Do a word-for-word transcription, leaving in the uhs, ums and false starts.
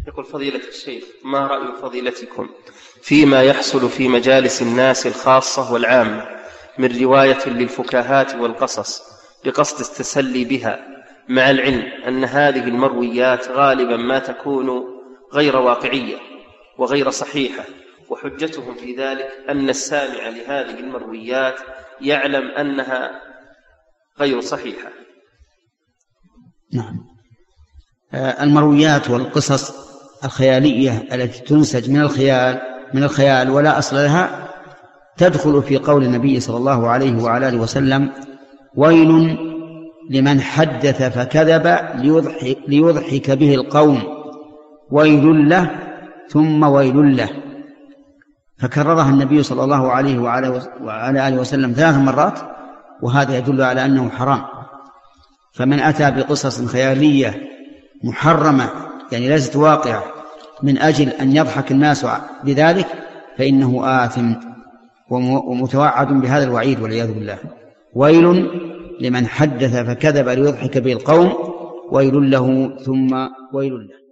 يقول فضيلة الشيخ: ما رأي فضيلتكم فيما يحصل في مجالس الناس الخاصة والعامة من رواية للفكاهات والقصص بقصد التسلي بها، مع العلم أن هذه المرويات غالبا ما تكون غير واقعية وغير صحيحة، وحجتهم في ذلك أن السامع لهذه المرويات يعلم أنها غير صحيحة؟ نعم. المرويات والقصص الخيالية التي تنسج من الخيال من الخيال ولا أصل لها تدخل في قول النبي صلى الله عليه وعلى آله وسلم: ويل لمن حدث فكذب ليضحك, ليضحك به القوم، ويل له ثم ويل له. فكررها النبي صلى الله عليه وعلى آله وسلم ثلاث مرات، وهذا يدل على أنه حرام. فمن أتى بقصص خيالية محرمة يعني ليست واقعة من أجل أن يضحك الناس بذلك فإنه آثم ومتوعد بهذا الوعيد والعياذ بالله. ويل لمن حدث فكذب ليضحك به القوم، ويل له ثم ويل له.